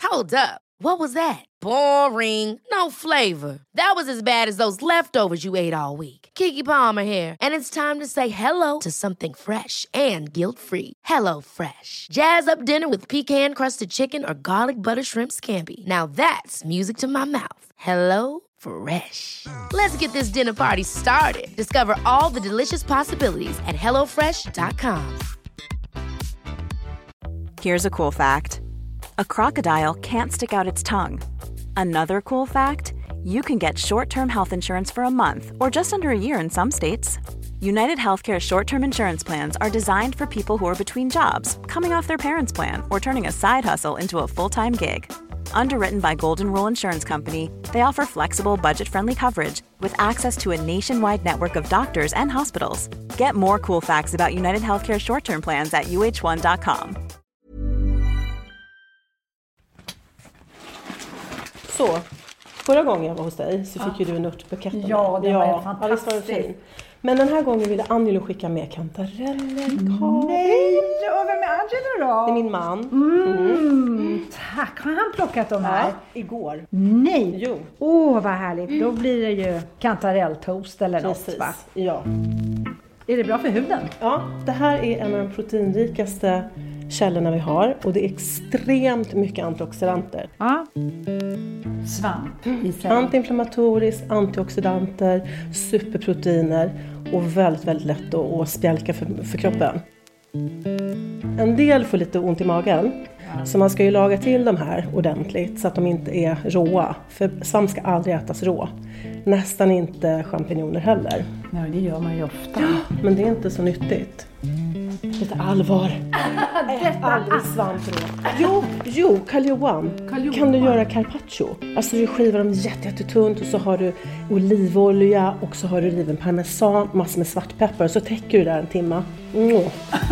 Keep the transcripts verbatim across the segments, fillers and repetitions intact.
Hold up. What was that? Boring. No flavor. That was as bad as those leftovers you ate all week. Keke Palmer here, and it's time to say hello to something fresh and guilt-free. Hello Fresh. Jazz up dinner with pecan-crusted chicken or garlic butter shrimp scampi. Now that's music to my mouth. Hello Fresh. Let's get this dinner party started. Discover all the delicious possibilities at hello fresh dot com. Here's a cool fact. A crocodile can't stick out its tongue. Another cool fact, you can get short-term health insurance for a month or just under a year in some states. United Healthcare short-term insurance plans are designed for people who are between jobs, coming off their parents' plan, or turning a side hustle into a full-time gig. Underwritten by Golden Rule Insurance Company, they offer flexible, budget-friendly coverage with access to a nationwide network of doctors and hospitals. Get more cool facts about United Healthcare short-term plans at u h one dot com. Så, förra gången jag var hos dig så fick ja. ju du en örtbukett. Ja, det var ja, fantastiskt. Ja, fin. Men den här gången ville Angelo skicka med kantareller, Karin. Nej, och vem är Angelo då? Det är min man. Mm. Mm. Tack, har han plockat dem här? Ja, igår. Nej, jo. Åh, oh, vad härligt. Mm. Då blir det ju kantarelltoast eller Precis. något, va? Ja. Är det bra för huden? Ja, det här är en av de proteinrikaste källorna vi har. Och det är extremt mycket antioxidanter. Ja. Svamp i sig. Antiinflammatoriskt, antioxidanter, superproteiner och väldigt, väldigt lätt att spjälka för, för kroppen. En del får lite ont i magen. Ja. Så man ska ju laga till de här ordentligt så att de inte är råa. För svamp ska aldrig ätas rå. Nästan inte champinjoner heller. Nej, det gör man ju ofta. Men det är inte så nyttigt. Lite allvar. Ät aldrig svamp rå. Jo, jo, Karl Johan. Karl Johan. Kan du göra carpaccio? Alltså du skivar dem jätte, jättetunt och så har du olivolja och så har du riven parmesan, massor med svartpeppar och så täcker du där en timme. Mm.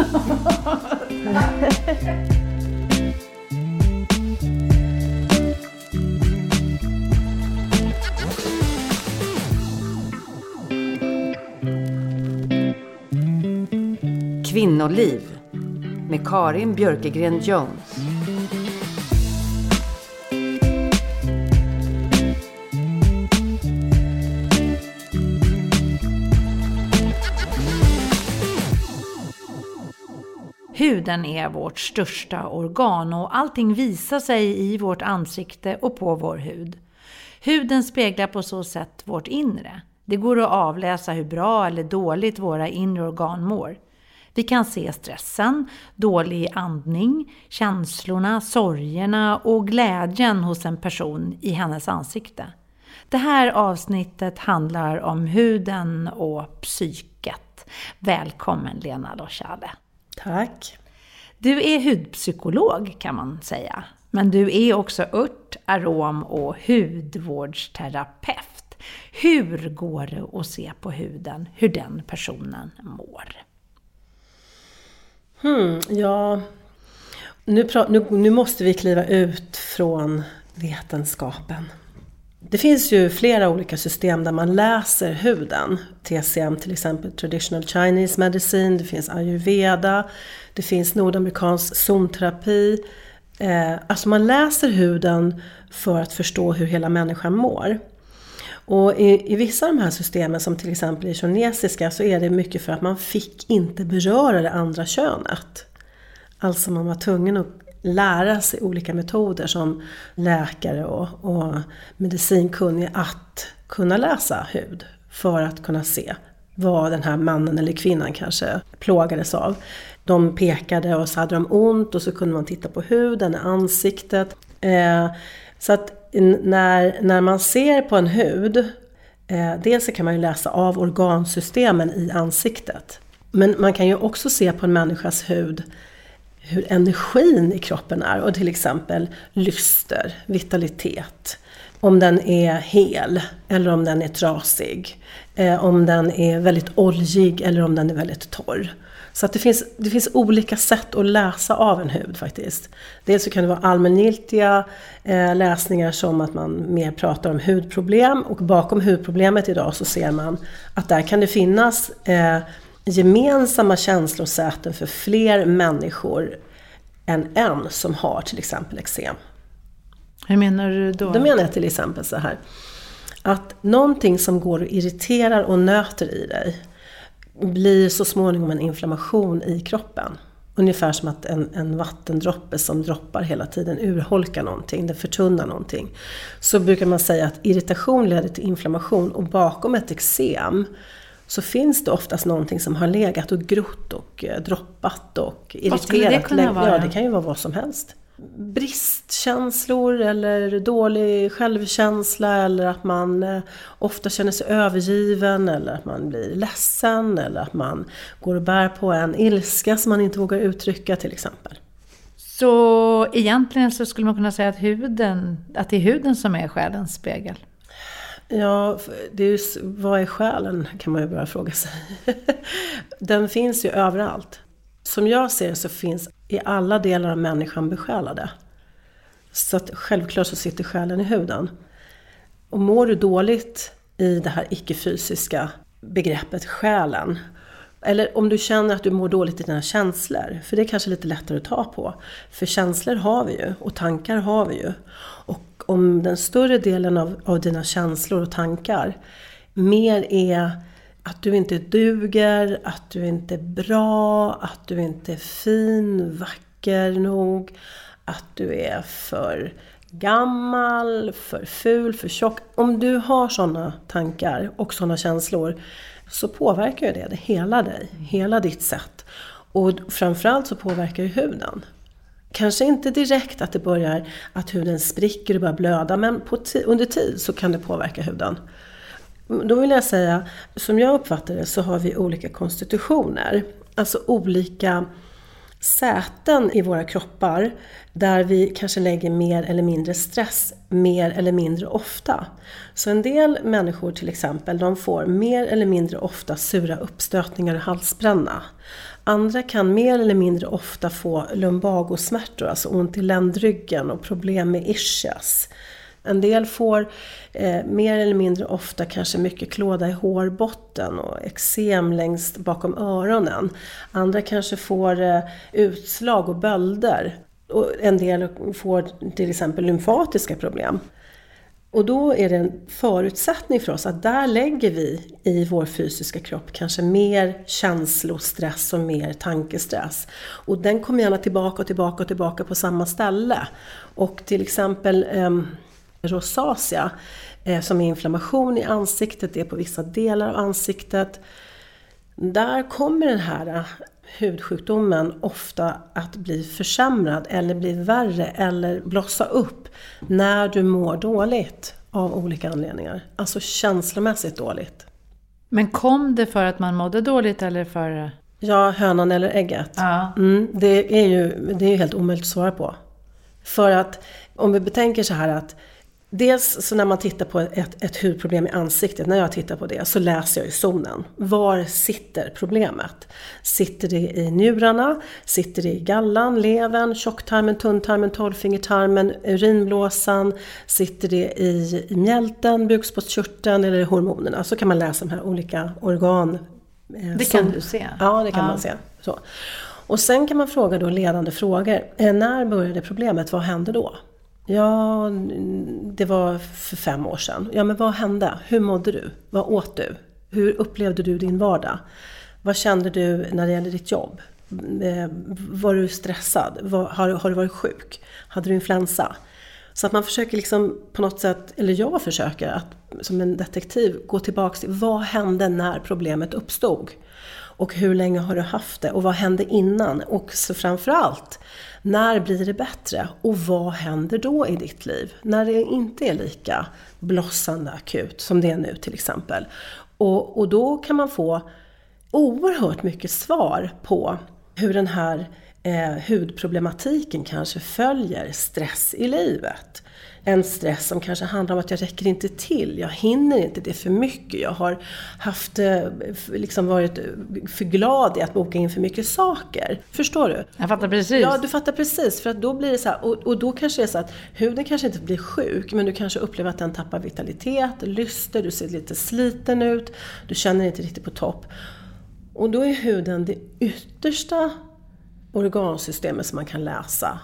Kvinnoliv med Karin Björkegren Jones. Huden är vårt största organ och allting visar sig i vårt ansikte och på vår hud. Huden speglar på så sätt vårt inre. Det går att avläsa hur bra eller dåligt våra inre organ mår. Vi kan se stressen, dålig andning, känslorna, sorgerna och glädjen hos en person i hennes ansikte. Det här avsnittet handlar om huden och psyket. Välkommen Lena Lochale. Tack. Du är hudpsykolog kan man säga. Men du är också ört-, arom- och hudvårdsterapeut. Hur går det att se på huden hur den personen mår? Hmm, ja, nu, pra- nu, nu måste vi kliva ut från vetenskapen. Det finns ju flera olika system där man läser huden. T C M till exempel, Traditional Chinese Medicine, det finns ayurveda, det finns nordamerikansk zonterapi. Eh, alltså man läser huden för att förstå hur hela människan mår. Och i, i vissa av de här systemen, som till exempel i kinesiska, så är det mycket för att man fick inte beröra det andra könet. Alltså man var tvungen att lära sig olika metoder som läkare och, och medicinkunniga att kunna läsa hud. För att kunna se vad den här mannen eller kvinnan kanske plågades av. De pekade och så hade de ont och så kunde man titta på huden, ansiktet. Eh, så att När, när man ser på en hud, eh, dels så kan man ju läsa av organsystemen i ansiktet. Men man kan ju också se på en människas hud hur energin i kroppen är. Och till exempel lyster, vitalitet. Om den är hel eller om den är trasig. Eh, om den är väldigt oljig eller om den är väldigt torr. Så att det finns, det finns olika sätt att läsa av en hud faktiskt. Dels så kan det vara allmängiltiga eh, läsningar som att man mer pratar om hudproblem. Och bakom hudproblemet idag så ser man att där kan det finnas eh, gemensamma känslosäten för fler människor än en som har till exempel eksem. Hur menar du då? Då menar jag till exempel så här. Att någonting som går och irriterar och nöter i dig blir så småningom en inflammation i kroppen. Ungefär som att en, en vattendroppe som droppar hela tiden urholkar någonting, det förtunnar någonting. Så brukar man säga att irritation leder till inflammation, och bakom ett eksem så finns det oftast någonting som har legat och grott och eh, droppat och irriterat. Vad skulle det kunna vara? Ja, det kan ju vara vad som helst. Bristkänslor eller dålig självkänsla, eller att man eh, ofta känner sig övergiven, eller att man blir ledsen, eller att man går och bär på en ilska som man inte vågar uttrycka till exempel. Så egentligen så skulle man kunna säga att, huden, att det är huden som är själens spegel? Ja, det är ju, vad är själen kan man ju börja fråga sig. Den finns ju överallt. Som jag ser så finns i alla delar av människan besjälade. Så att självklart så sitter själen i huden. Och mår du dåligt i det här icke-fysiska begreppet själen, eller om du känner att du mår dåligt i dina känslor, för det är kanske lite lättare att ta på. För känslor har vi ju och tankar har vi ju. Och om den större delen av, av dina känslor och tankar mer är att du inte duger, att du inte är bra, att du inte är fin, vacker nog, att du är för gammal, för ful, för tjock. Om du har sådana tankar och sådana känslor så påverkar ju det, det hela dig, hela ditt sätt. Och framförallt så påverkar ju huden. Kanske inte direkt att det börjar, att huden spricker och börjar blöda, men på t- under tid så kan det påverka huden. Då vill jag säga, som jag uppfattar det så har vi olika konstitutioner. Alltså olika säten i våra kroppar där vi kanske lägger mer eller mindre stress mer eller mindre ofta. Så en del människor till exempel, de får mer eller mindre ofta sura uppstötningar och halsbränna. Andra kan mer eller mindre ofta få lumbagosmärtor, alltså ont i ländryggen och problem med ischias. En del får eh, mer eller mindre ofta kanske mycket klåda i hårbotten och eksem längst bakom öronen. Andra kanske får eh, utslag och bölder. Och en del får till exempel lymfatiska problem. Och då är det en förutsättning för oss att där lägger vi i vår fysiska kropp kanske mer känslostress och mer tankestress. Och den kommer gärna tillbaka och tillbaka och tillbaka på samma ställe. Och till exempel eh, rosacea eh, som är inflammation i ansiktet, det är på vissa delar av ansiktet. Där kommer den här hudsjukdomen ofta att bli försämrad eller bli värre eller blossa upp när du mår dåligt av olika anledningar. Alltså känslomässigt dåligt. Men kom det för att man mådde dåligt eller för... Ja, hönan eller ägget. Ja. Mm, det är ju det är ju helt omöjligt att svara på. För att om vi betänker så här att dels så när man tittar på ett, ett hudproblem i ansiktet, när jag tittar på det så läser jag i zonen. Var sitter problemet? Sitter det i njurarna? Sitter det i gallan, levern, tjocktarmen, tunntarmen, tolvfingertarmen, urinblåsan? Sitter det i, i mjälten, bukspottkörteln eller hormonerna? Så kan man läsa de här olika organ. Eh, det som, kan du se. Ja, det kan ja. man se. Så. Och sen kan man fråga då ledande frågor. Eh, när började problemet? Vad hände då? Ja, det var för fem år sedan. Ja, men vad hände? Hur mådde du? Vad åt du? Hur upplevde du din vardag? Vad kände du när det gäller ditt jobb? Var du stressad? Var, har, har du varit sjuk? Hade du influensa? Så att man försöker liksom på något sätt, eller jag försöker att som en detektiv gå tillbaka till vad hände när problemet uppstod? Och hur länge har du haft det? Och vad hände innan? Och så framförallt, när blir det bättre? Och vad händer då i ditt liv? När det inte är lika blossande akut som det är nu till exempel. Och, och då kan man få oerhört mycket svar på hur den här eh, hudproblematiken kanske följer stress i livet. En stress som kanske handlar om att jag räcker inte till, jag hinner inte, det är för mycket. Jag har haft, liksom varit för glad i att boka in för mycket saker. Förstår du? Jag fattar precis. Ja, du fattar precis. För att då blir det så här, och, och då kanske det är så att huden kanske inte blir sjuk, men du kanske upplever att den tappar vitalitet, lyster, du ser lite sliten ut, du känner inte riktigt på topp. Och då är huden det yttersta organsystemet som man kan läsa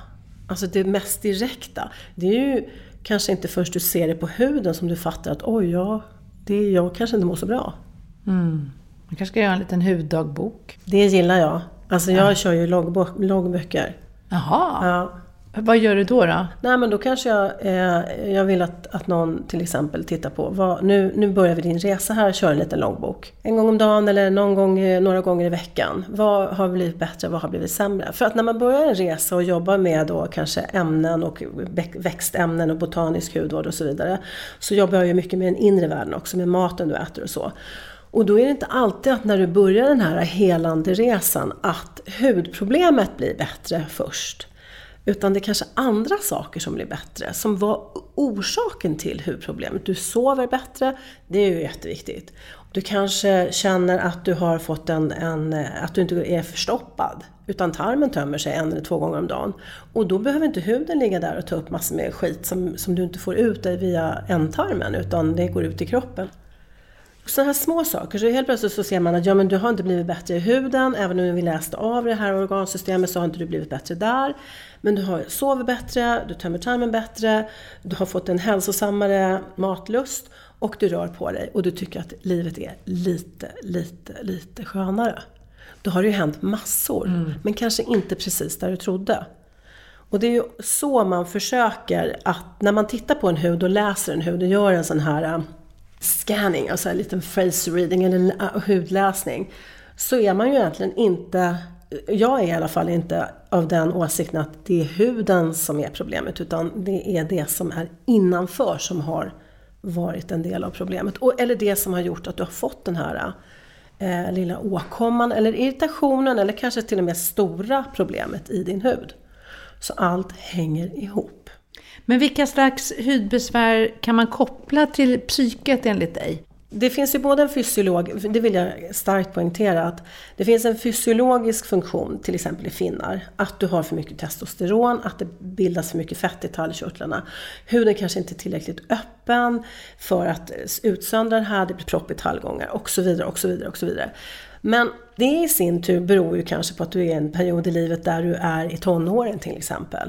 Alltså det mest direkta. Det är ju kanske inte först du ser det på huden som du fattar att oj, ja, det är jag kanske inte mår så bra. Mm. Man kanske ska göra en liten huddagbok. Det gillar jag. Alltså jag ja. kör ju loggbok, loggböcker. Jaha. Ja. Vad gör du då då? Nej, men då kanske jag, eh, jag vill att, att någon till exempel tittar på vad, nu, nu börjar vi din resa här, kör en liten loggbok. En gång om dagen eller någon gång, några gånger i veckan. Vad har blivit bättre, vad har blivit sämre? För att när man börjar en resa och jobbar med då kanske ämnen och växtämnen och botanisk hudvård och så vidare, så jobbar jag ju mycket med den inre världen också, med maten du äter och så. Och då är det inte alltid att när du börjar den här helande resan att hudproblemet blir bättre först. Utan det är kanske andra saker som blir bättre, som var orsaken till hudproblemet. Du sover bättre, det är ju jätteviktigt. Du kanske känner att du har fått en, en att du inte är förstoppad, utan tarmen tömmer sig en eller två gånger om dagen. Och då behöver inte huden ligga där och ta upp massor med skit som, som du inte får ut dig via ändtarmen, utan det går ut i kroppen. Sådana här små saker, så helt plötsligt så ser man att ja, men du har inte blivit bättre i huden, även om vi läste av det här organsystemet så har inte du blivit bättre där. Men du har sover bättre, du tömmer tarmen bättre, du har fått en hälsosammare matlust och du rör på dig och du tycker att livet är lite, lite, lite skönare. Då har det ju hänt massor, mm. men kanske inte precis där du trodde. Och det är ju så man försöker att när man tittar på en hud och läser en hud och gör en sån här scanning, alltså en liten face reading eller hudläsning, så är man ju egentligen inte, jag är i alla fall inte av den åsikten att det är huden som är problemet, utan det är det som är innanför som har varit en del av problemet, och, eller det som har gjort att du har fått den här eh, lilla åkomman eller irritationen eller kanske till och med stora problemet i din hud. Så allt hänger ihop. Men vilka slags hudbesvär kan man koppla till psyket enligt dig? Det finns ju både en fysiolog, det vill jag starkt poängtera, att det finns en fysiologisk funktion, till exempel i finnar, att du har för mycket testosteron, att det bildas för mycket fett i talgkörtlarna. Huden kanske inte är tillräckligt öppen för att utsöndra det här, det blir propp i tallgångar och så vidare och så vidare och så vidare. Men det i sin tur beror ju kanske på att du är i en period i livet där du är i tonåren till exempel.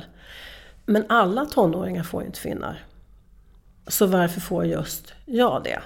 Men alla tonåringar får ju inte finnar. Så varför får just jag det?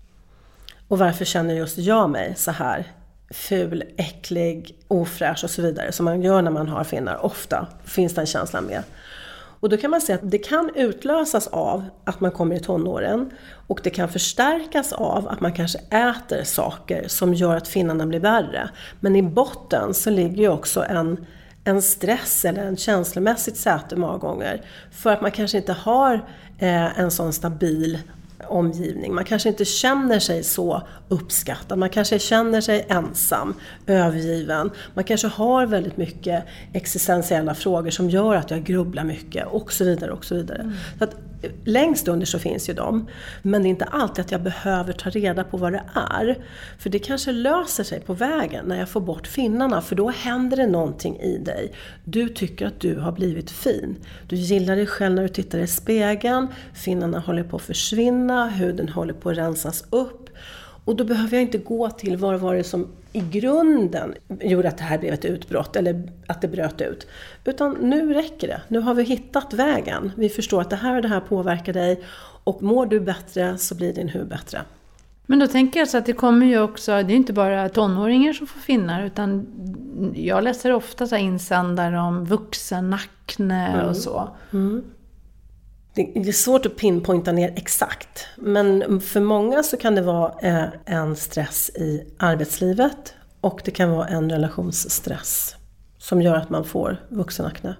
Och varför känner just jag mig så här ful, äcklig, ofräsch och så vidare som man gör när man har finnar? Ofta finns den känslan med. Och då kan man säga att det kan utlösas av att man kommer i tonåren, och det kan förstärkas av att man kanske äter saker som gör att finnarna blir värre. Men i botten så ligger ju också en, en stress eller en känslomässigt säte många gånger, för att man kanske inte har eh, en sån stabil omgivning. Man kanske inte känner sig så uppskattad. Man kanske känner sig ensam, övergiven. Man kanske har väldigt mycket existentiella frågor som gör att jag grubblar mycket och så vidare och så vidare. Mm. Så att längst under så finns ju de. Men det är inte alltid att jag behöver ta reda på vad det är. För det kanske löser sig på vägen när jag får bort finnarna. För då händer det någonting i dig. Du tycker att du har blivit fin. Du gillar dig själv när du tittar i spegeln. Finnarna håller på att försvinna. Huden håller på att rensas upp. Och då behöver jag inte gå till vad var det som i grunden gjorde att det här blev ett utbrott eller att det bröt ut. Utan nu räcker det. Nu har vi hittat vägen. Vi förstår att det här och det här påverkar dig. Och mår du bättre så blir din hud bättre. Men då tänker jag så att det kommer ju också, det är inte bara tonåringar som får finnar, utan jag läser ofta så här insändare om vuxenakne mm. och så. Mm. Det är svårt att pinpointa ner exakt, men för många så kan det vara en stress i arbetslivet och det kan vara en relationsstress som gör att man får vuxenakne.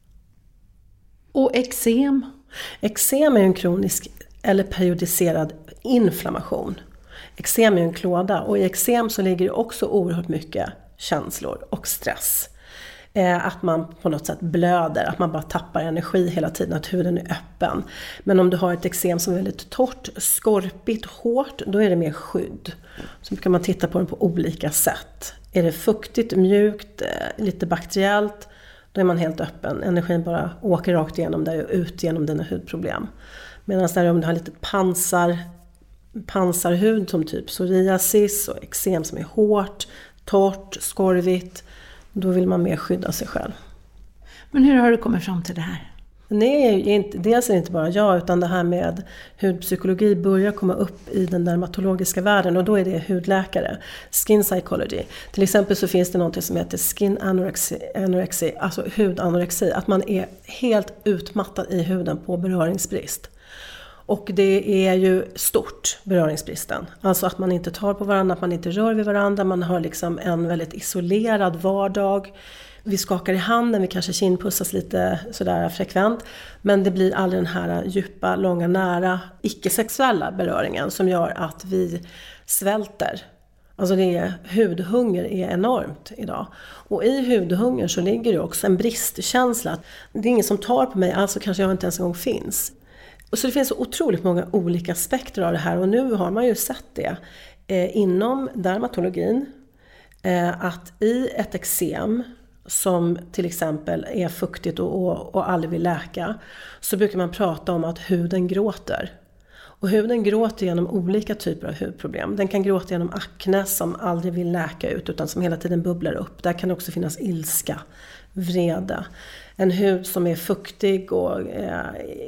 Och eksem? Eksem är en kronisk eller periodiserad inflammation. Eksem är en klåda, och i eksem så ligger det också oerhört mycket känslor och stress. Att man på något sätt blöder, att man bara tappar energi hela tiden, att huden är öppen. Men om du har ett eksem som är väldigt torrt, skorpigt, hårt, då är det mer skydd. Så kan man titta på den på olika sätt. Är det fuktigt, mjukt, lite bakteriellt, då är man helt öppen. Energin bara åker rakt igenom där och ut genom dina hudproblem. Medan där om du har lite pansar, pansarhud som typ psoriasis och eksem som är hårt, torrt, skorvigt, då vill man mer skydda sig själv. Men hur har du kommit fram till det här? Nej, inte, dels är det inte bara jag, utan det här med hudpsykologi börjar komma upp i den dermatologiska världen, och då är det hudläkare, skin psychology. Till exempel så finns det något som heter skin anorexi, anorexi, alltså hudanorexi, att man är helt utmattad i huden på beröringsbrist. Och det är ju stort, beröringsbristen. Alltså att man inte tar på varandra, att man inte rör vid varandra, man har liksom en väldigt isolerad vardag. Vi skakar i handen, vi kanske kindpussas lite sådär frekvent. Men det blir aldrig den här djupa, långa, nära, icke-sexuella beröringen som gör att vi svälter. Alltså det är, hudhunger är enormt idag. Och i hudhunger så ligger det också en bristkänsla. Det är ingen som tar på mig, alltså kanske jag inte ens en gång finns. Och så det finns så otroligt många olika aspekter av det här. Och nu har man ju sett det eh, inom dermatologin. Eh, att i ett eksem som till exempel är fuktigt och, och, och aldrig vill läka, så brukar man prata om att huden gråter. Och huden gråter genom olika typer av hudproblem. Den kan gråta genom akne som aldrig vill läka ut utan som hela tiden bubblar upp. Där kan också finnas ilska, vrede. En hud som är fuktig och eh,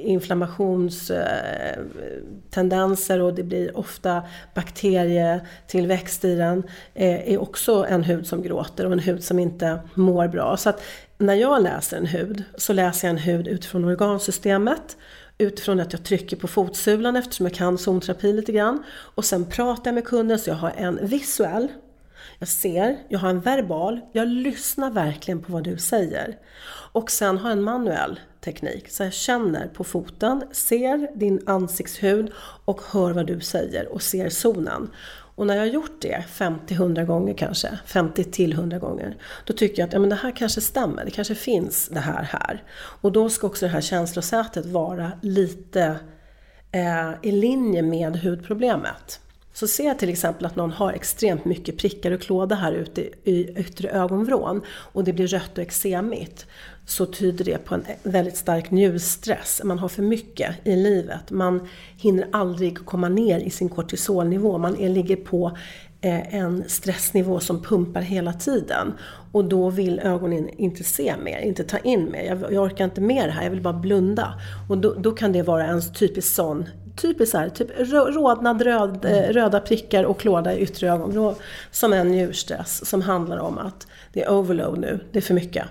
inflammationstendenser eh, och det blir ofta bakterietillväxt i den eh, är också en hud som gråter och en hud som inte mår bra. Så att när jag läser en hud så läser jag en hud utifrån organsystemet, utifrån att jag trycker på fotsulan eftersom jag kan zonterapi lite grann, och sen pratar jag med kunden så jag har en visuell. Jag ser, jag har en verbal, jag lyssnar verkligen på vad du säger. Och sen har jag en manuell teknik. Så jag känner på foten, ser din ansiktshud och hör vad du säger och ser zonen. Och när jag har gjort det femtio till hundra gånger kanske, femtio till hundra gånger, då tycker jag att ja, men det här kanske stämmer, det kanske finns det här här. Och då ska också det här känslosätet vara lite eh, i linje med hudproblemet. Så ser jag till exempel att någon har extremt mycket prickar och klåda här ute i yttre ögonvrån och det blir rött och eksemigt, så tyder det på en väldigt stark njurstress. Man har för mycket i livet. Man hinner aldrig komma ner i sin kortisolnivå. Man är, ligger på eh, en stressnivå som pumpar hela tiden. Och då vill ögonen inte se mer, inte ta in mer. Jag, jag orkar inte mer här, jag vill bara blunda. Och då, då kan det vara en typisk sån, typiskt så här, typ rodnad röd, eh, röda prickar och klåda i yttre ögonvrå som en njurstress som handlar om att det är overload nu, det är för mycket.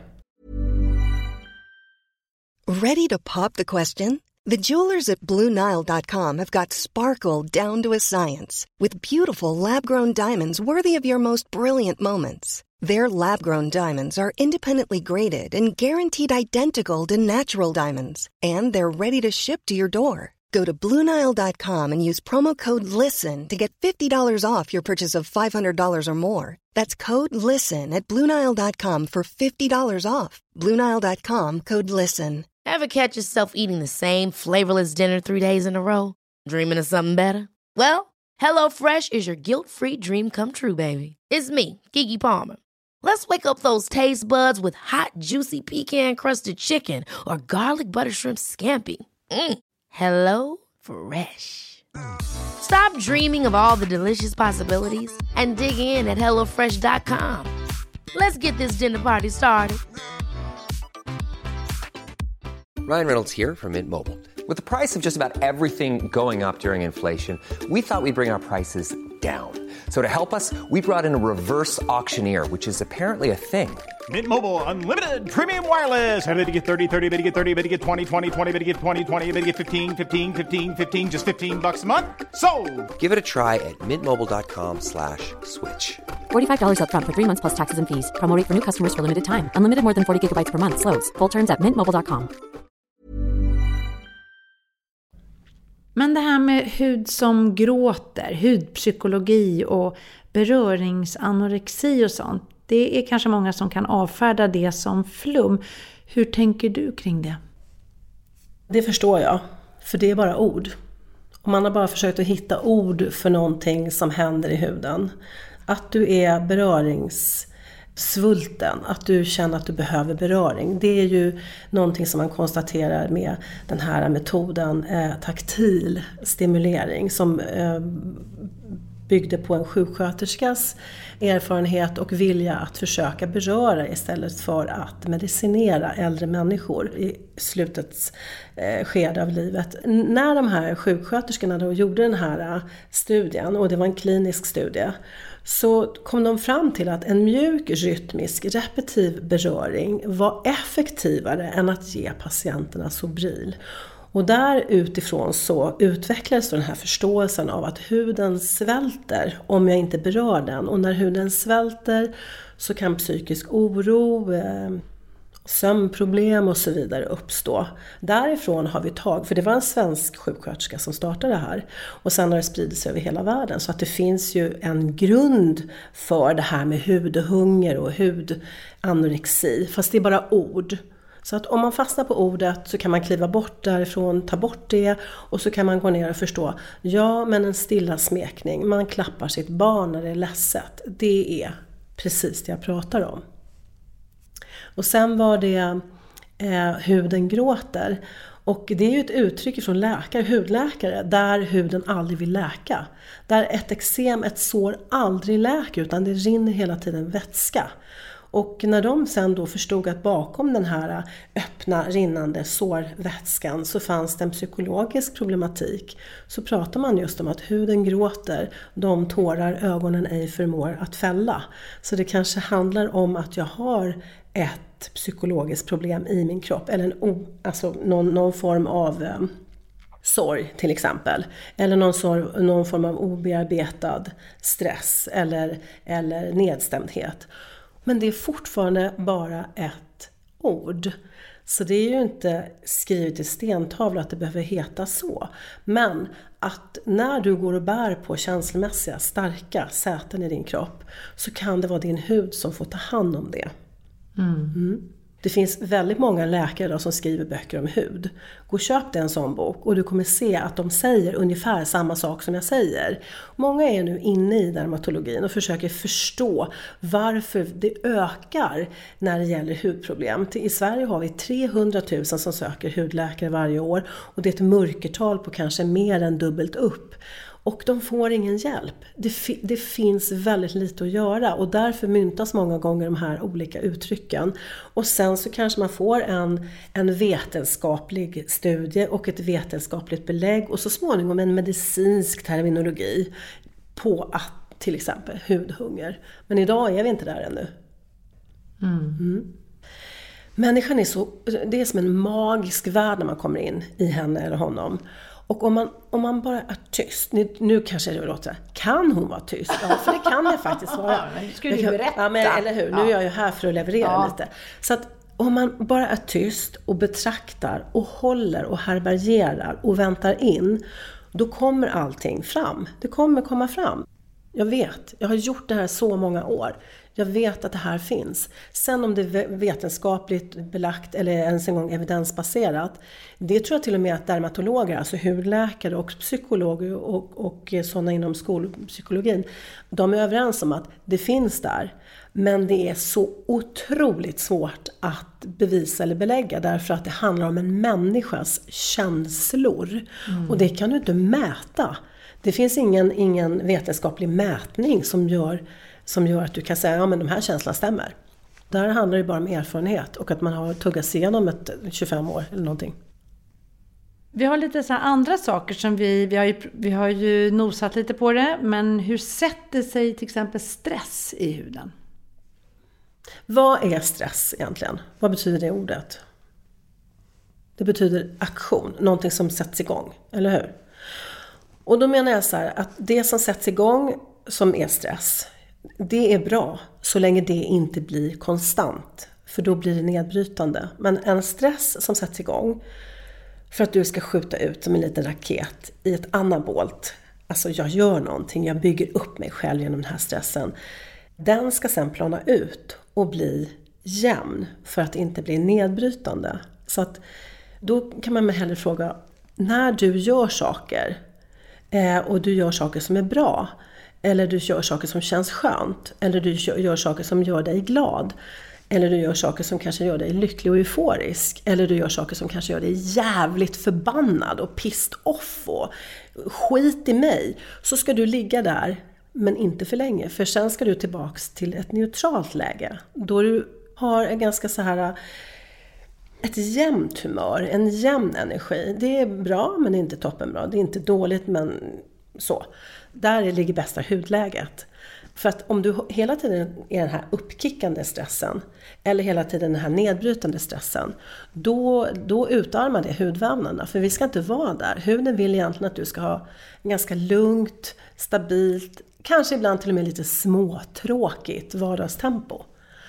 Ready to pop the question? The jewelers at Blue Nile dot com have got sparkle down to a science with beautiful lab-grown diamonds worthy of your most brilliant moments. Their lab-grown diamonds are independently graded and guaranteed identical to natural diamonds, and they're ready to ship to your door. Go to Blue Nile dot com and use promo code LISTEN to get fifty dollars off your purchase of five hundred dollars or more. That's code LISTEN at Blue Nile dot com for fifty dollars off. Blue Nile dot com, code LISTEN. Ever catch yourself eating the same flavorless dinner three days in a row? Dreaming of something better? Well, HelloFresh is your guilt-free dream come true, baby. It's me, Keke Palmer. Let's wake up those taste buds with hot, juicy pecan-crusted chicken or garlic butter shrimp scampi. Mm. Hello Fresh. Stop dreaming of all the delicious possibilities and dig in at hello fresh dot com. Let's get this dinner party started. Ryan Reynolds here from Mint Mobile. With the price of just about everything going up during inflation, we thought we'd bring our prices down. So to help us, we brought in a reverse auctioneer, which is apparently a thing. Mint Mobile Unlimited Premium Wireless. How to get thirty, thirty, how to get thirty, how to get twenty, twenty, twenty, how to get twenty, twenty, how to get fifteen, fifteen, fifteen, fifteen, just fifteen bucks a month? Sold! Give it a try at mintmobile.com slash switch. forty-five dollars up front for three months plus taxes and fees. Promo rate for new customers for limited time. Unlimited more than forty gigabytes per month. Slows full terms at mint mobile dot com. Men det här med hud som gråter, hudpsykologi och beröringsanorexi och sånt, det är kanske många som kan avfärda det som flum. Hur tänker du kring det? Det förstår jag, för det är bara ord. Och man har bara försökt att hitta ord för någonting som händer i huden. Att du är beröringssvulten, att du känner att du behöver beröring. Det är ju någonting som man konstaterar med den här metoden eh, taktil stimulering som eh, byggde på en sjuksköterskas erfarenhet och vilja att försöka beröra istället för att medicinera äldre människor i slutets eh, skede av livet. När de här sjuksköterskorna då gjorde den här studien, och det var en klinisk studie, så kom de fram till att en mjuk, rytmisk, repetitiv beröring var effektivare än att ge patienterna Sobril. Och där utifrån så utvecklades den här förståelsen av att huden svälter om jag inte berör den. Och när huden svälter så kan psykisk oro, eh, sömnproblem och så vidare uppstå. Därifrån har vi tag, för det var en svensk sjuksköterska som startade det här. Och sen har det spridit sig över hela världen. Så att det finns ju en grund för det här med hudhunger och hudanorexi. Fast det är bara ord. Så att om man fastnar på ordet så kan man kliva bort därifrån, ta bort det, och så kan man gå ner och förstå, ja men en stilla smekning, man klappar sitt barn när det är ledset, det är precis det jag pratar om. Och sen var det eh, huden gråter, och det är ju ett uttryck från läkare, hudläkare, där huden aldrig vill läka. Där ett eksem, ett sår aldrig läker, utan det rinner hela tiden vätska. Och när de sen då förstod att bakom den här öppna, rinnande sårvätskan så fanns det en psykologisk problematik, så pratar man just om att huden gråter, de tårar ögonen ej förmår att fälla. Så det kanske handlar om att jag har ett psykologiskt problem i min kropp, eller en o, alltså någon, någon form av eh, sorg till exempel, eller någon, sorg, någon form av obearbetad stress eller, eller nedstämdhet. Men det är fortfarande bara ett ord. Så det är ju inte skrivet i stentavla att det behöver heta så. Men att när du går och bär på känslomässiga, starka säten i din kropp, så kan det vara din hud som får ta hand om det. Mm. Mm. Det finns väldigt många läkare då som skriver böcker om hud. Gå och köp dig en sån bok och du kommer se att de säger ungefär samma sak som jag säger. Många är nu inne i dermatologin och försöker förstå varför det ökar när det gäller hudproblem. I Sverige har vi trehundratusen som söker hudläkare varje år, och det är ett mörkertal på kanske mer än dubbelt upp. Och de får ingen hjälp. Det, fi- det finns väldigt lite att göra, och därför myntas många gånger de här olika uttrycken. Och sen så kanske man får en, en vetenskaplig studie och ett vetenskapligt belägg, och så småningom en medicinsk terminologi på att till exempel hudhunger. Men idag är vi inte där ännu. Mm. Mm. Människan är så, det är som en magisk värld när man kommer in i henne eller honom. Och om man, om man bara är tyst, nu, nu kanske det låter, kan hon vara tyst? Ja, för det kan jag faktiskt vara. Ja, skulle du berätta. Ja, men, eller hur? Nu ja. är jag ju här för att leverera ja. lite. Så att om man bara är tyst och betraktar och håller och härbärgerar och väntar in, då kommer allting fram. Det kommer komma fram. Jag vet, jag har gjort det här så många år. Jag vet att det här finns. Sen om det är vetenskapligt belagt eller ens en gång evidensbaserat, det tror jag till och med att dermatologer, alltså hudläkare och psykologer och, och sådana inom skolpsykologin, de är överens om att det finns där. Men det är så otroligt svårt att bevisa eller belägga, därför att det handlar om en människas känslor. Mm. Och det kan du inte mäta. Det finns ingen, ingen vetenskaplig mätning som gör, som gör att du kan säga, ja men de här känslorna stämmer. Där handlar det bara om erfarenhet och att man har tuggat sig igenom ett tjugofem år eller någonting. Vi har lite så här andra saker som vi, vi har ju, vi har ju nosat lite på det, men hur sätter sig till exempel stress i huden? Vad är stress egentligen? Vad betyder det ordet? Det betyder aktion, någonting som sätts igång, eller hur? Och då menar jag så här, att det som sätts igång som är stress, det är bra så länge det inte blir konstant, för då blir det nedbrytande. Men en stress som sätts igång för att du ska skjuta ut som en liten raket i ett anabolt, alltså jag gör någonting, jag bygger upp mig själv genom den här stressen, den ska sen plana ut och bli jämn för att inte bli nedbrytande. Så att då kan man med hellre fråga, när du gör saker eh, och du gör saker som är bra, eller du gör saker som känns skönt, eller du gör saker som gör dig glad, eller du gör saker som kanske gör dig lycklig och euforisk, eller du gör saker som kanske gör dig jävligt förbannad och pissed off och skit i mig, så ska du ligga där Men inte för länge, för sen ska du tillbaks till ett neutralt läge. Då du har en ganska så här, ett jämnt humör, en jämn energi. Det är bra men inte toppenbra. Det är inte dåligt men så. Där ligger bästa hudläget. För att om du hela tiden är den här uppkickande stressen eller hela tiden den här nedbrytande stressen, då, då utarmar det hudvävnaderna. För vi ska inte vara där. Huden vill egentligen att du ska ha ganska lugnt, stabilt, kanske ibland till och med lite småtråkigt vardagstempo.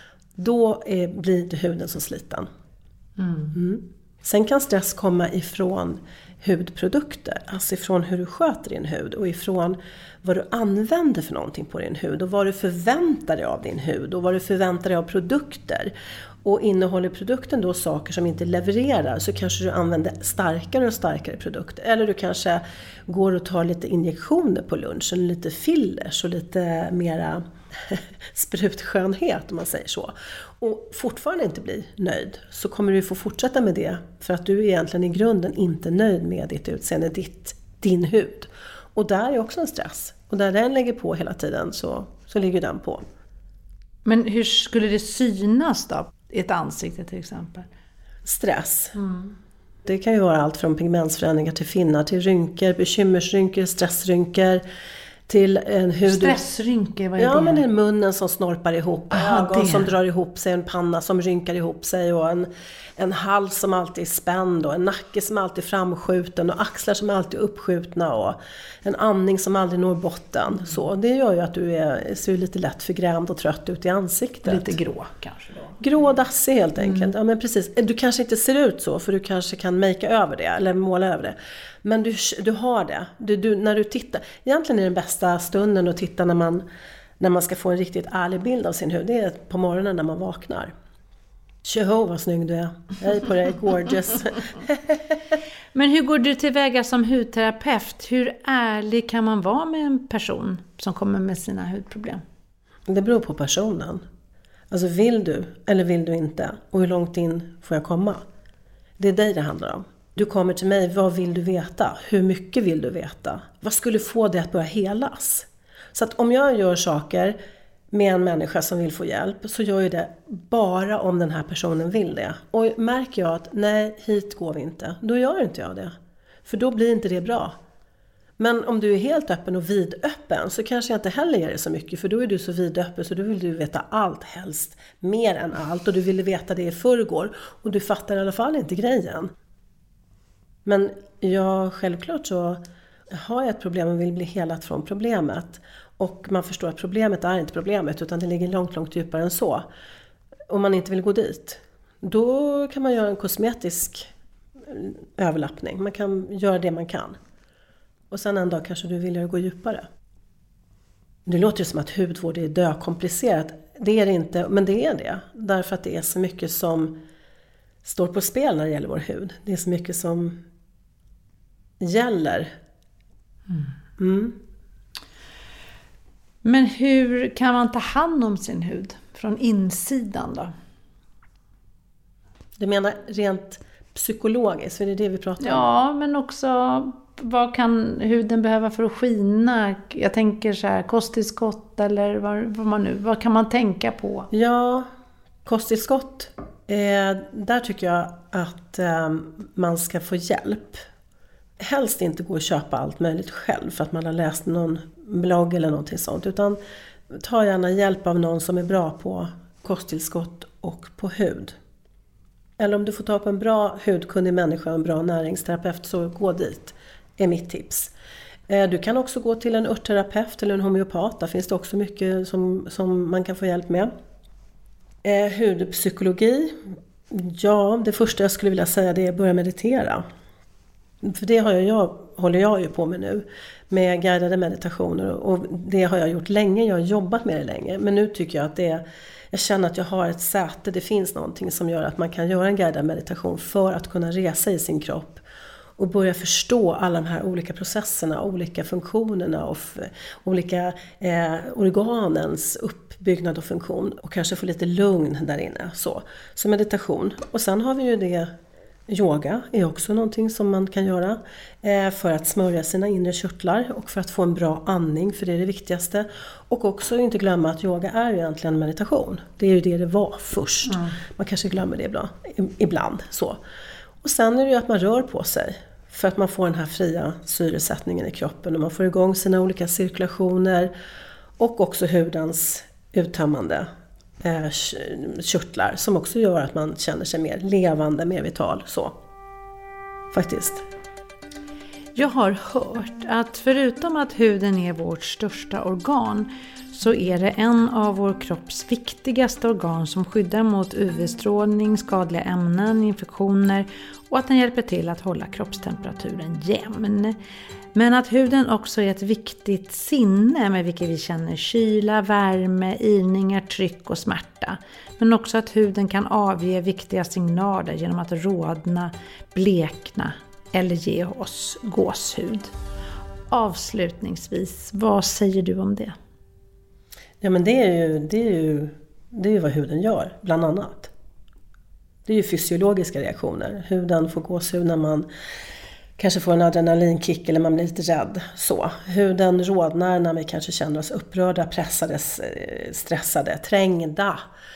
Då är, blir inte huden så sliten. Mm. Mm. Sen kan stress komma ifrån hudprodukter, alltså ifrån hur du sköter din hud och ifrån vad du använder för någonting på din hud och vad du förväntar dig av din hud och vad du förväntar dig av produkter. Och innehåller produkten då saker som inte levererar, så kanske du använder starkare och starkare produkter. Eller du kanske går och tar lite injektioner på lunchen, lite fillers och lite mera sprutskönhet om man säger så. Och fortfarande inte bli nöjd, så kommer du få fortsätta med det för att du är egentligen i grunden inte nöjd med ditt utseende, ditt, din hud. Och där är också en stress. Och där den lägger på hela tiden så, så ligger den på. Men hur skulle det synas då? I ett ansikte till exempel? Stress. Mm. Det kan ju vara allt från pigmentsförändringar till finnar, till rynkor, bekymmersrynkor, stressrynkor, till en hud... Stressrynkor, vad är ja, det? Ja, men det är munnen som snorpar ihop, Aha, ögon det. som drar ihop sig, en panna som rynkar ihop sig och en, en hals som alltid är spänd och en nacke som alltid är framskjuten och axlar som alltid är uppskjutna och en andning som aldrig når botten. Så det gör ju att du är, ser lite lätt förgrämd och trött ut i ansiktet. Lite grå kanske då. Grå och dassig helt enkelt. Mm. Ja, men precis. Du kanske inte ser ut så, för du kanske kan makea över det eller måla över det. Men du, du har det. Du, du, när du tittar. Egentligen är den bästa stunden att titta när man, när man ska få en riktigt ärlig bild av sin hud. Det är på morgonen när man vaknar. Tjoho, vad snygg du är. Jag är på dig, gorgeous. Men hur går du tillväga som hudterapeut? Hur ärlig kan man vara med en person som kommer med sina hudproblem? Det beror på personen. Alltså vill du eller vill du inte? Och hur långt in får jag komma? Det är dig det handlar om. Du kommer till mig, vad vill du veta? Hur mycket vill du veta? Vad skulle få dig att börja helas? Så att om jag gör saker med en människa som vill få hjälp, så gör jag det bara om den här personen vill det. Och märker jag att nej, hit går vi inte, då gör inte jag det. För då blir inte det bra. Men om du är helt öppen och vidöppen, så kanske jag inte heller ger det så mycket. För då är du så vidöppen så då vill du veta allt helst. Mer än allt. Och du ville veta det i förrgår. Och du fattar i alla fall inte grejen. Men jag självklart så har jag ett problem och vill bli helat från problemet. Och man förstår att problemet är inte problemet, utan det ligger långt, långt djupare än så. Om man inte vill gå dit, då kan man göra en kosmetisk överlappning. Man kan göra det man kan. Och sen en dag kanske du vill gå djupare. Det låter ju som att hudvård är dökomplicerat. Det är det inte, men det är det. Därför att det är så mycket som står på spel när det gäller vår hud. Det är så mycket som gäller. Mm. Mm. Men hur kan man ta hand om sin hud från insidan då? Du menar rent psykologiskt, för det är det vi pratar om? Ja, men också vad kan huden behöva för att skina? Jag tänker så här, kosttillskott eller vad, vad, man nu, vad kan man tänka på? Ja, kosttillskott. Eh, där tycker jag att eh, man ska få hjälp. Helst inte gå och köpa allt möjligt själv för att man har läst någon blogg eller någonting sånt. Utan ta gärna hjälp av någon som är bra på kosttillskott och på hud. Eller om du får ta upp en bra hudkunnig människa och en bra näringsterapeut, så gå dit, är mitt tips. Du kan också gå till en örtterapeut eller en homeopat. Där finns det också mycket som, som man kan få hjälp med. Hudpsykologi. Ja, det första jag skulle vilja säga det är att börja meditera. För det har jag, jag, håller jag ju på med nu. Med guidade meditationer. Och det har jag gjort länge. Jag har jobbat med det länge. Men nu tycker jag att det är... Jag känner att jag har ett säte. Det finns någonting som gör att man kan göra en guidad meditation för att kunna resa i sin kropp. Och börja förstå alla de här olika processerna, olika funktionerna och f- olika eh, organens uppbyggnad och funktion. Och kanske få lite lugn där inne. Så, så meditation. Och sen har vi ju det Yoga är också någonting som man kan göra för att smörja sina inre körtlar och för att få en bra andning, för det är det viktigaste. Och också inte glömma att yoga är ju egentligen meditation. Det är ju det det var först. Mm. Man kanske glömmer det ibland. ibland så. Och sen är det ju att man rör på sig för att man får den här fria syresättningen i kroppen och man får igång sina olika cirkulationer och också hudens uttömmande körtlar som också gör att man känner sig mer levande, mer vital så. Faktiskt. Jag har hört att förutom att huden är vårt största organ så är det en av vår kropps viktigaste organ som skyddar mot U V-strålning, skadliga ämnen, infektioner och att den hjälper till att hålla kroppstemperaturen jämn. Men att huden också är ett viktigt sinne med vilket vi känner kyla, värme, ilningar, tryck och smärta. Men också att huden kan avge viktiga signaler genom att rodna, blekna eller ge oss gåshud. Avslutningsvis, vad säger du om det? Ja, men det är ju, det är ju, det är ju vad huden gör, bland annat. Det är ju fysiologiska reaktioner. Huden får gåshud när man kanske får en adrenalinkick eller man blir lite rädd. Så. Huden rodnar när vi kanske känner oss upprörda, pressade, stressade, trängda.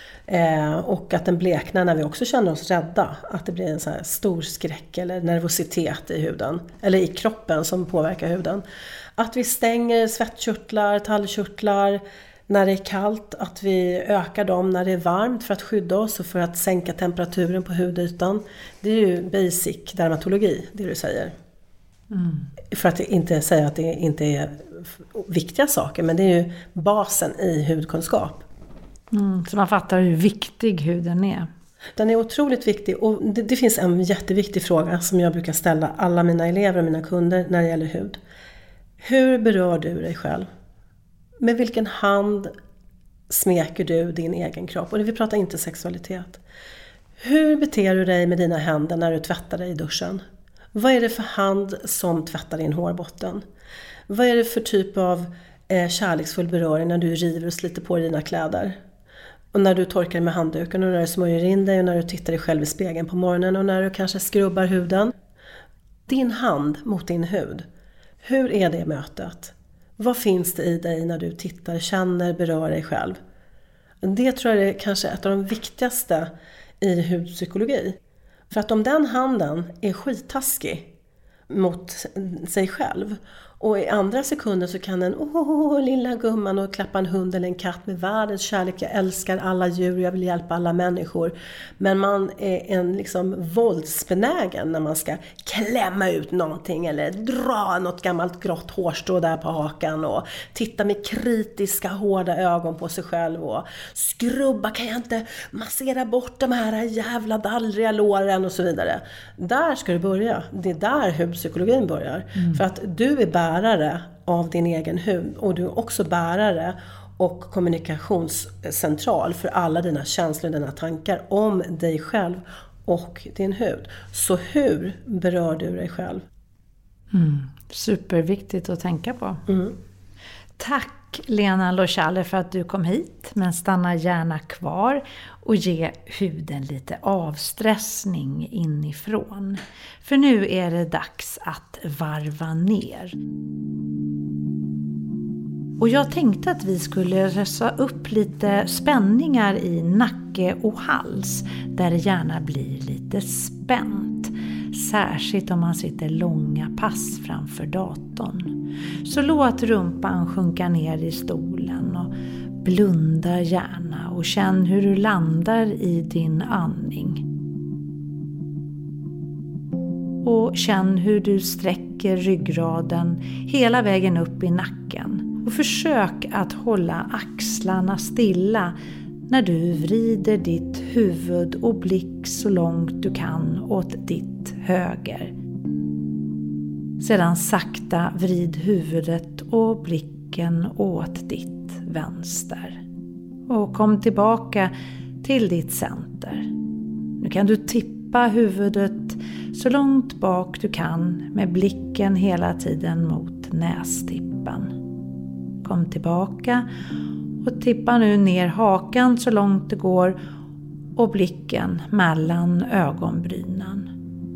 Eh, och att den bleknar när vi också känner oss rädda. Att det blir en så här stor skräck eller nervositet i huden. Eller i kroppen som påverkar huden. Att vi stänger svettkörtlar, tallkörtlar när det är kallt. Att vi ökar dem när det är varmt för att skydda oss och för att sänka temperaturen på hudytan. Det är ju basic dermatologi, det du säger. Mm. För att inte säga att det inte är viktiga saker, men det är ju basen i hudkunskap. Mm, så man fattar hur viktig huden är. Den är otroligt viktig och det, det finns en jätteviktig fråga som jag brukar ställa alla mina elever och mina kunder när det gäller hud. Hur berör du dig själv? Med vilken hand smeker du din egen kropp? Och vi pratar inte sexualitet. Hur beter du dig med dina händer när du tvättar dig i duschen? Vad är det för hand som tvättar din hårbotten? Vad är det för typ av eh, kärleksfull beröring när du river och sliter på dina kläder? Och när du torkar med handduken och när du smörjer in dig och när du tittar dig själv i spegeln på morgonen och när du kanske skrubbar huden. Din hand mot din hud. Hur är det mötet? Vad finns det i dig när du tittar, känner, berör dig själv? Det tror jag är kanske ett av de viktigaste i hudpsykologi. För att om den handen är skittaskig mot sig själv och i andra sekunder så kan den, åh lilla gumman, och klappa en hund eller en katt med världens kärlek. Jag älskar alla djur, jag vill hjälpa alla människor. Men man är en liksom våldsbenägen när man ska klämma ut någonting eller dra något gammalt grått hårstrå där på hakan och titta med kritiska hårda ögon på sig själv och skrubba, kan jag inte massera bort de här jävla dallriga låren och så vidare. Där ska du börja. Det är där hudpsykologin börjar. Mm. För att du är bärare av din egen hud och du är också bärare och kommunikationscentral för alla dina känslor, dina tankar om dig själv och din hud. Så hur berör du dig själv? Mm. Superviktigt att tänka på. Mm. Tack Lena Lochaler för att du kom hit, men stanna gärna kvar och ge huden lite avstressning inifrån. För nu är det dags att varva ner. Och jag tänkte att vi skulle rösa upp lite spänningar i nacke och hals där det gärna blir lite spänt. Särskilt om man sitter långa pass framför datorn. Så låt rumpan sjunka ner i stolen och blunda gärna och känn hur du landar i din andning. Och känn hur du sträcker ryggraden hela vägen upp i nacken. Och försök att hålla axlarna stilla när du vrider ditt huvud och blick så långt du kan åt ditt höger. Sedan sakta vrid huvudet och blicken åt ditt vänster. Och kom tillbaka till ditt center. Nu kan du tippa huvudet så långt bak du kan med blicken hela tiden mot nästippen. Kom tillbaka och tippa nu ner hakan så långt det går och blicken mellan ögonbrynen.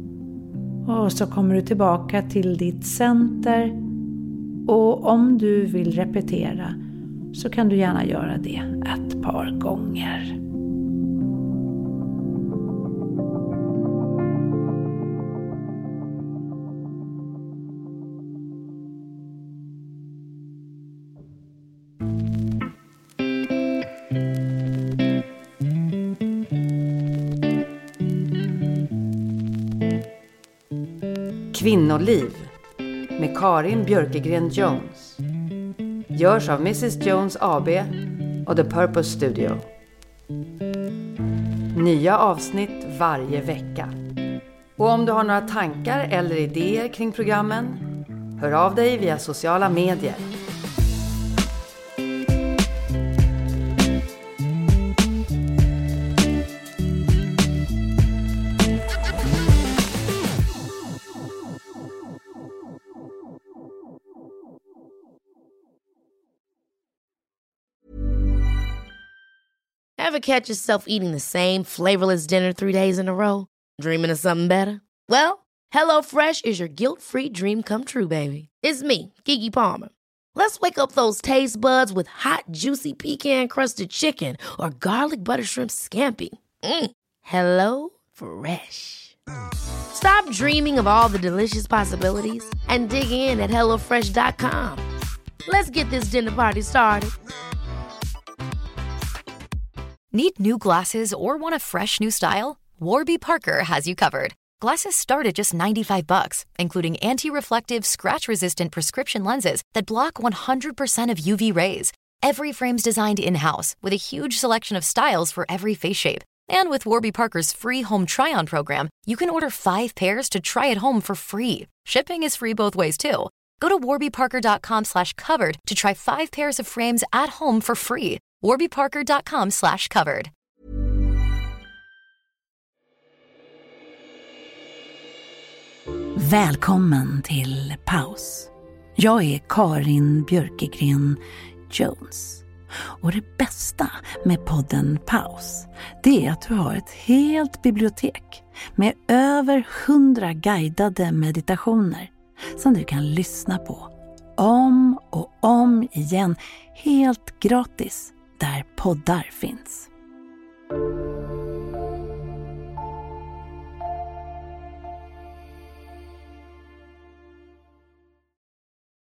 Och så kommer du tillbaka till ditt center. Och om du vill repetera så kan du gärna göra det ett par gånger. Kvinnoliv med Karin Björkegren Jones. Görs av missus Jones A B och The Purpose Studio. Nya avsnitt varje vecka. Och om du har några tankar eller idéer kring programmen, hör av dig via sociala medier. Ever catch yourself eating the same flavorless dinner three days in a row? Dreaming of something better? Well, HelloFresh is your guilt-free dream come true, baby. It's me, Keke Palmer. Let's wake up those taste buds with hot, juicy pecan-crusted chicken or garlic butter shrimp scampi. Mm. Hello Fresh. Stop dreaming of all the delicious possibilities and dig in at hello fresh dot com. Let's get this dinner party started. Need new glasses or want a fresh new style? Warby Parker has you covered. Glasses start at just ninety-five bucks, including anti-reflective, scratch-resistant prescription lenses that block one hundred percent of U V rays. Every frame's designed in-house with a huge selection of styles for every face shape. And with Warby Parker's free home try-on program, you can order five pairs to try at home for free. Shipping is free both ways, too. Go to warby parker dot com slash covered to try five pairs of frames at home for free. warby parker dot com slash covered. Välkommen till paus. Jag är Karin Björkegren Jones. Och det bästa med podden Paus, det är att du har ett helt bibliotek med över hundra guidade meditationer som du kan lyssna på om och om igen, helt gratis, där poddar finns.